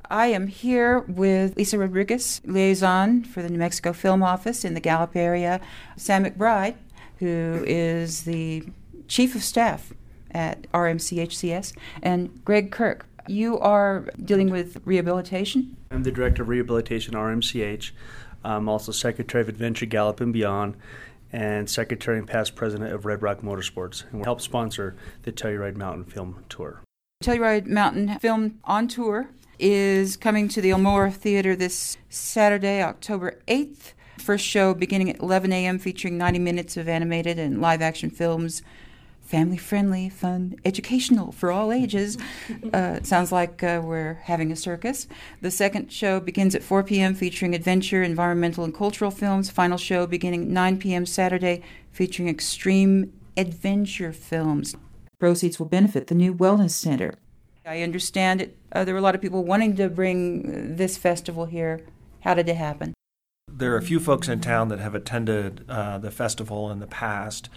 I am here with Lisa Rodriguez, liaison for the New Mexico Film Office in the Gallup area, Sam McBride, who is the Chief of Staff at RMCHCS, and Greg Kirk. You are dealing with rehabilitation? I'm the Director of Rehabilitation, RMCH. I'm also Secretary of Adventure Gallup and Beyond, and Secretary and past President of Red Rock Motorsports, and we help sponsor the Telluride Mountain Film Tour. Telluride Mountain Film on Tour is coming to the Elmora Theater this Saturday, October 8th. First show beginning at 11 a.m. featuring 90 minutes of animated and live-action films. Family-friendly, fun, educational for all ages. It sounds like we're having a circus. The second show begins at 4 p.m. featuring adventure, environmental, and cultural films. Final show beginning at 9 p.m. Saturday featuring extreme adventure films. Proceeds will benefit the new Wellness Center. I understand it. There were a lot of people wanting to bring this festival here. How did it happen? There are a few folks in town that have attended the festival in the past.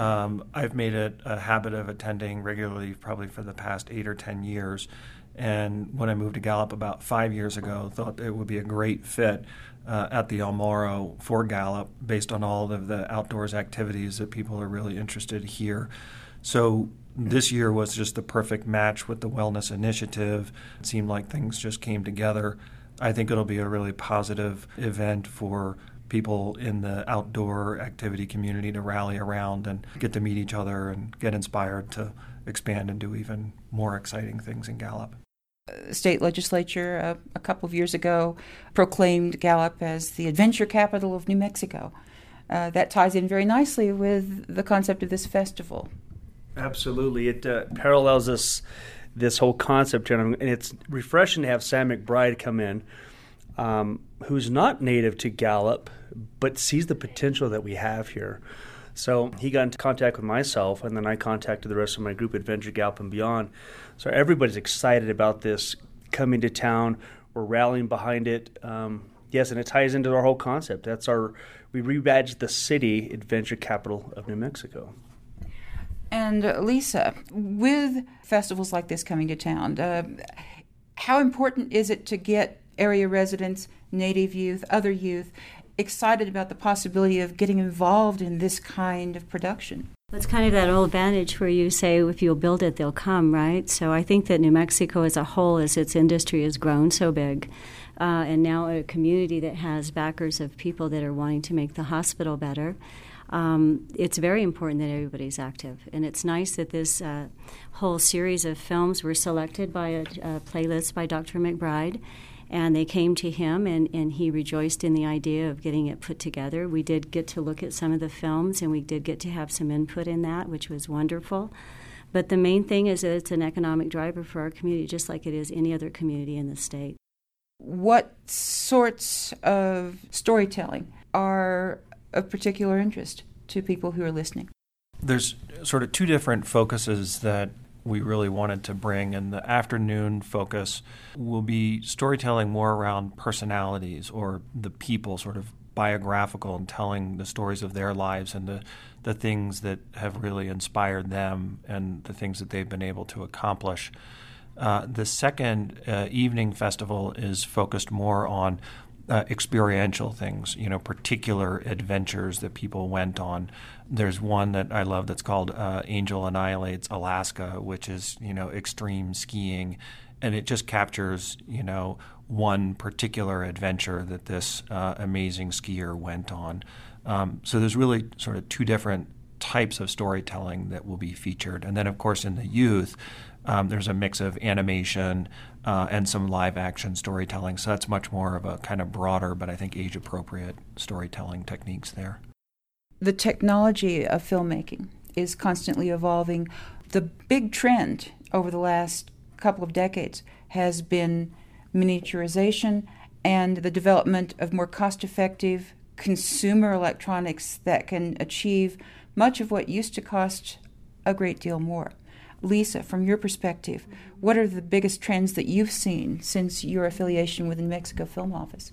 I've made it a habit of attending regularly probably for the past 8 or 10 years. And when I moved to Gallup about 5 years ago, thought it would be a great fit at the Elmora for Gallup based on all of the outdoors activities that people are really interested here. So this year was just the perfect match with the Wellness Initiative. It seemed like things just came together. I think it'll be a really positive event for people in the outdoor activity community to rally around and get to meet each other and get inspired to expand and do even more exciting things in Gallup. State legislature a couple of years ago proclaimed Gallup as the adventure capital of New Mexico. That ties in very nicely with the concept of this festival. Absolutely. It parallels this whole concept, and it's refreshing to have Sam McBride come in, who's not native to Gallup, but sees the potential that we have here. So he got into contact with myself, and then I contacted the rest of my group, Adventure Gallup and Beyond. So everybody's excited about this coming to town. We're rallying behind it. Yes, and it ties into our whole concept. We rebadged the city Adventure Capital of New Mexico. And Lisa, with festivals like this coming to town, how important is it to get area residents, Native youth, other youth, excited about the possibility of getting involved in this kind of production? It's kind of that old advantage where you say if you'll build it, they'll come, right? So I think that New Mexico as a whole, as its industry has grown so big, and now a community that has backers of people that are wanting to make the hospital better, it's very important that everybody's active. And it's nice that this whole series of films were selected by a playlist by Dr. McBride, and they came to him, and he rejoiced in the idea of getting it put together. We did get to look at some of the films, and we did get to have some input in that, which was wonderful. But the main thing is that it's an economic driver for our community, just like it is any other community in the state. What sorts of storytelling are of particular interest to people who are listening? There's sort of two different focuses that we really wanted to bring, and the afternoon focus will be storytelling more around personalities or the people, sort of biographical and telling the stories of their lives and the things that have really inspired them and the things that they've been able to accomplish. The second evening festival is focused more on experiential things, particular adventures that people went on. There's one that I love that's called Angel Annihilates Alaska, which is, extreme skiing. And it just captures, one particular adventure that this amazing skier went on. So there's really sort of two different types of storytelling that will be featured. And then, of course, in the youth, there's a mix of animation and some live-action storytelling. So that's much more of a kind of broader, but I think age-appropriate storytelling techniques there. The technology of filmmaking is constantly evolving. The big trend over the last couple of decades has been miniaturization and the development of more cost-effective consumer electronics that can achieve much of what used to cost a great deal more. Lisa, from your perspective, what are the biggest trends that you've seen since your affiliation with the New Mexico Film Office?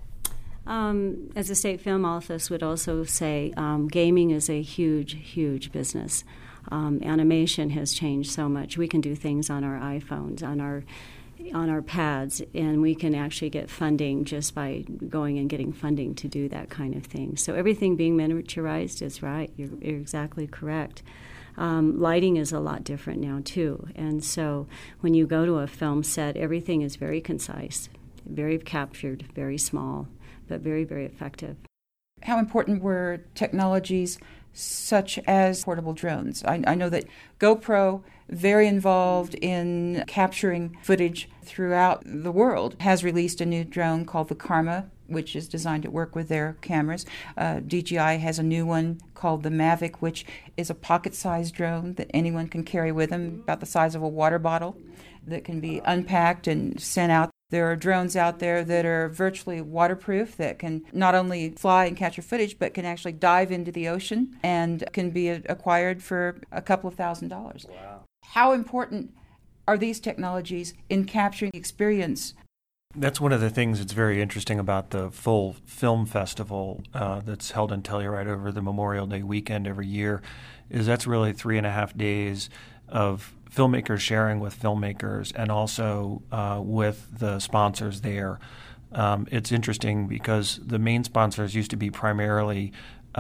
As the State Film Office would also say, gaming is a huge, huge business. Animation has changed so much. We can do things on our iPhones, on our on our pads, and we can actually get funding just by going and getting funding to do that kind of thing. So everything being miniaturized is right. You're exactly correct. Lighting is a lot different now, too. And so when you go to a film set, everything is very concise, very captured, very small, but very, very effective. How important were technologies such as portable drones? I know that GoPro, very involved in capturing footage throughout the world, has released a new drone called the Karma, which is designed to work with their cameras. DJI has a new one called the Mavic, which is a pocket-sized drone that anyone can carry with them, about the size of a water bottle, that can be unpacked and sent out. There are drones out there that are virtually waterproof, that can not only fly and capture footage, but can actually dive into the ocean and can be acquired for a couple of $1,000s. Wow. How important are these technologies in capturing the experience? That's one of the things that's very interesting about the full film festival that's held in Telluride over the Memorial Day weekend every year, is that's really 3.5 days of filmmakers sharing with filmmakers and also with the sponsors there. It's interesting because the main sponsors used to be primarily,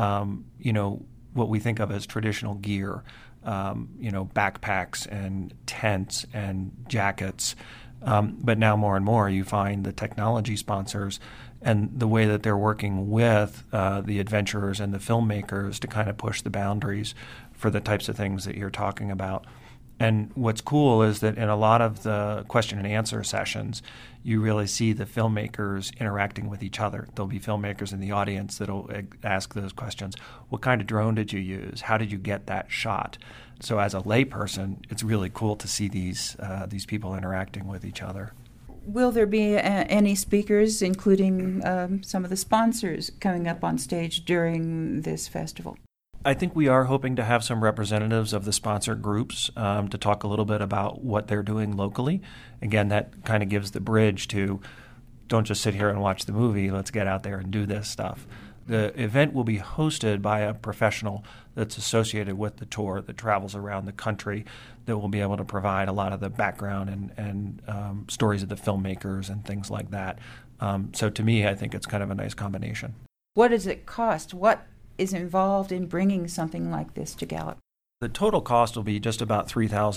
what we think of as traditional gear, backpacks and tents and jackets. But now more and more you find the technology sponsors and the way that they're working with the adventurers and the filmmakers to kind of push the boundaries for the types of things that you're talking about. And what's cool is that in a lot of the question and answer sessions, you really see the filmmakers interacting with each other. There'll be filmmakers in the audience that'll ask those questions. What kind of drone did you use? How did you get that shot? So as a layperson, it's really cool to see these people interacting with each other. Will there be any speakers, including some of the sponsors, coming up on stage during this festival? I think we are hoping to have some representatives of the sponsor groups to talk a little bit about what they're doing locally. Again, that kind of gives the bridge to don't just sit here and watch the movie, let's get out there and do this stuff. The event will be hosted by a professional that's associated with the tour that travels around the country that will be able to provide a lot of the background and stories of the filmmakers and things like that. So to me, I think it's kind of a nice combination. What does it cost? What is involved in bringing something like this to Gallup? The total cost will be just about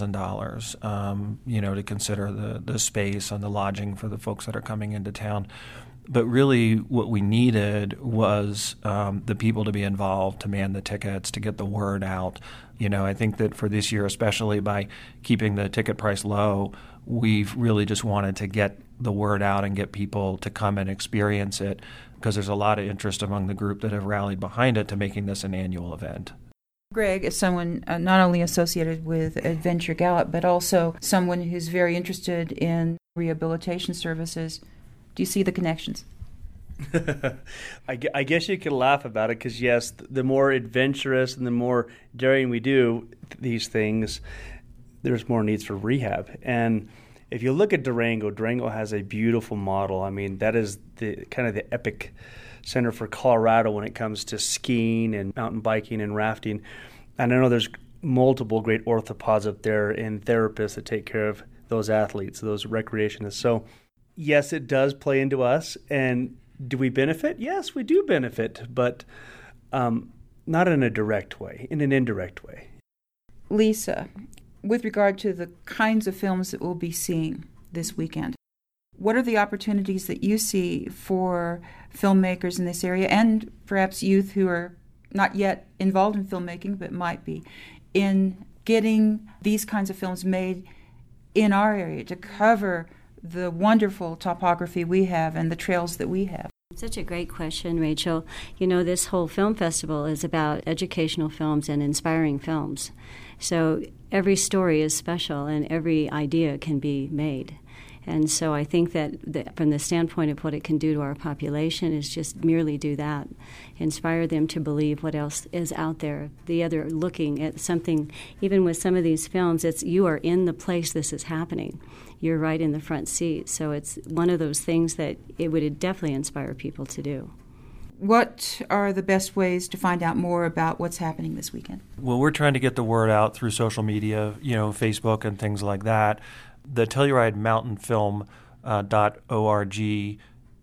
$3,000, to consider the space and the lodging for the folks that are coming into town. But really what we needed was the people to be involved, to man the tickets, to get the word out. I think that for this year, especially by keeping the ticket price low, we've really just wanted to get the word out and get people to come and experience it, because there's a lot of interest among the group that have rallied behind it to making this an annual event. Greg is someone not only associated with Adventure Gallup, but also someone who's very interested in rehabilitation services. Do you see the connections? I guess you could laugh about it because, yes, the more adventurous and the more daring we do these things, there's more needs for rehab. And if you look at Durango has a beautiful model. I mean, that is the kind of the epic center for Colorado when it comes to skiing and mountain biking and rafting. And I know there's multiple great orthopods up there and therapists that take care of those athletes, those recreationists. So, yes, it does play into us. And do we benefit? Yes, we do benefit, but not in a direct way, in an indirect way. Lisa, with regard to the kinds of films that we'll be seeing this weekend, what are the opportunities that you see for filmmakers in this area and perhaps youth who are not yet involved in filmmaking but might be, in getting these kinds of films made in our area to cover the wonderful topography we have and the trails that we have? Such a great question, Rachel. This whole film festival is about educational films and inspiring films. So every story is special and every idea can be made. And so I think that from the standpoint of what it can do to our population is just merely do that, inspire them to believe what else is out there. The other, looking at something, even with some of these films, it's you are in the place this is happening. You're right in the front seat. So it's one of those things that it would definitely inspire people to do. What are the best ways to find out more about what's happening this weekend? Well, we're trying to get the word out through social media, Facebook and things like that. The Telluride Mountain Film .org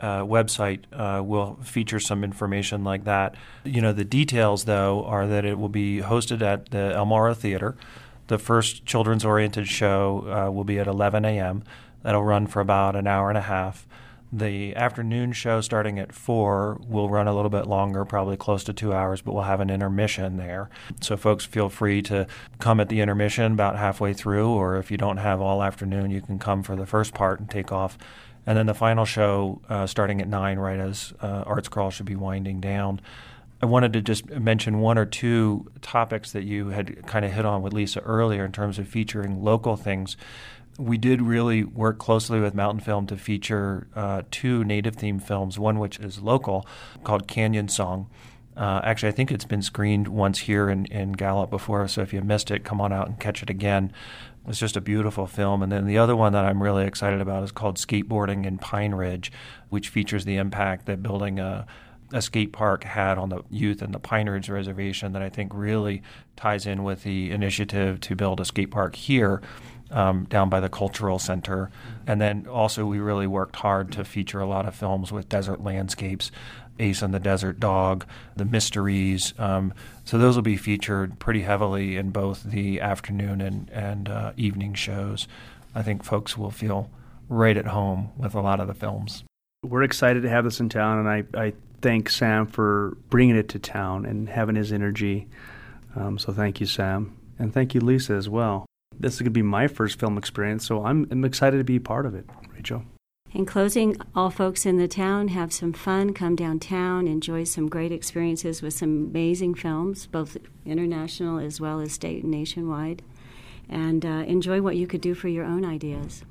website will feature some information like that. The details, though, are that it will be hosted at the El Morro Theater. The first children's-oriented show will be at 11 a.m. That'll run for about an hour and a half. The afternoon show, starting at 4, will run a little bit longer, probably close to 2 hours, but we'll have an intermission there. So folks feel free to come at the intermission about halfway through, or if you don't have all afternoon, you can come for the first part and take off. And then the final show, starting at 9, right as Arts Crawl should be winding down. I wanted to just mention one or two topics that you had kind of hit on with Lisa earlier in terms of featuring local things. We did really work closely with Mountain Film to feature 2 native-themed films, one which is local, called Canyon Song. Actually, I think it's been screened once here in Gallup before, so if you missed it, come on out and catch it again. It's just a beautiful film. And then the other one that I'm really excited about is called Skateboarding in Pine Ridge, which features the impact that building a skate park had on the youth in the Pine Ridge Reservation that I think really ties in with the initiative to build a skate park here down by the Cultural Center. And then also we really worked hard to feature a lot of films with desert landscapes, Ace and the Desert Dog, The Mysteries. So those will be featured pretty heavily in both the afternoon and evening shows. I think folks will feel right at home with a lot of the films. We're excited to have this in town, and I thank Sam for bringing it to town and having his energy. So thank you, Sam. And thank you, Lisa, as well. This is going to be my first film experience, so I'm excited to be a part of it, Rachel. In closing, all folks in the town, have some fun, come downtown, enjoy some great experiences with some amazing films, both international as well as state and nationwide, and enjoy what you could do for your own ideas.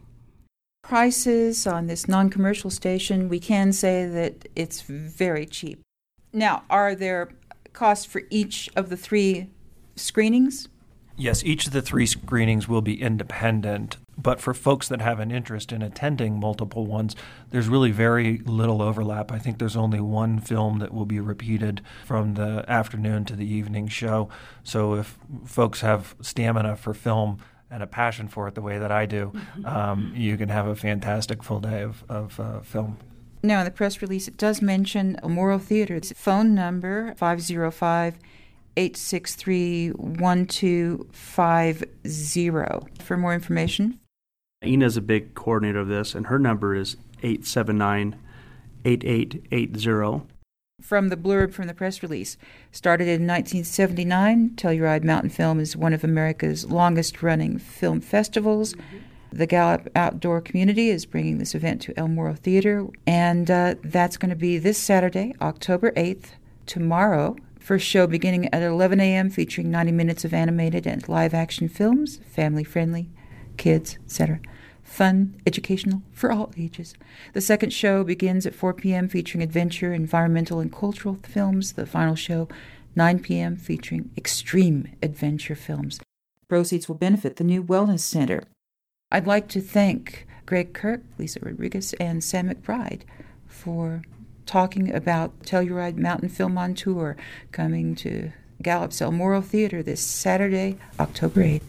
Prices on this non-commercial station, we can say that it's very cheap. Now, are there costs for each of the 3 screenings? Yes, each of the 3 screenings will be independent, but for folks that have an interest in attending multiple ones, there's really very little overlap. I think there's only one film that will be repeated from the afternoon to the evening show. So if folks have stamina for film and a passion for it the way that I do, you can have a fantastic full day of film. Now, in the press release, it does mention El Morro Theater. It's phone number 505-863-1250 for more information. Ina's a big coordinator of this, and her number is 879-8880. From the blurb from the press release, started in 1979, Telluride Mountain Film is one of America's longest-running film festivals. The Gallup Outdoor Community is bringing this event to El Morro Theater, and that's going to be this Saturday, October 8th, tomorrow. First show beginning at 11 a.m., featuring 90 minutes of animated and live-action films, family-friendly, kids, etc. Fun, educational, for all ages. The second show begins at 4 p.m., featuring adventure, environmental, and cultural films. The final show, 9 p.m., featuring extreme adventure films. Proceeds will benefit the new Wellness Center. I'd like to thank Greg Kirk, Lisa Rodriguez, and Sam McBride for talking about Telluride Mountain Film on Tour, coming to Gallup's El Morro Theater this Saturday, October 8th.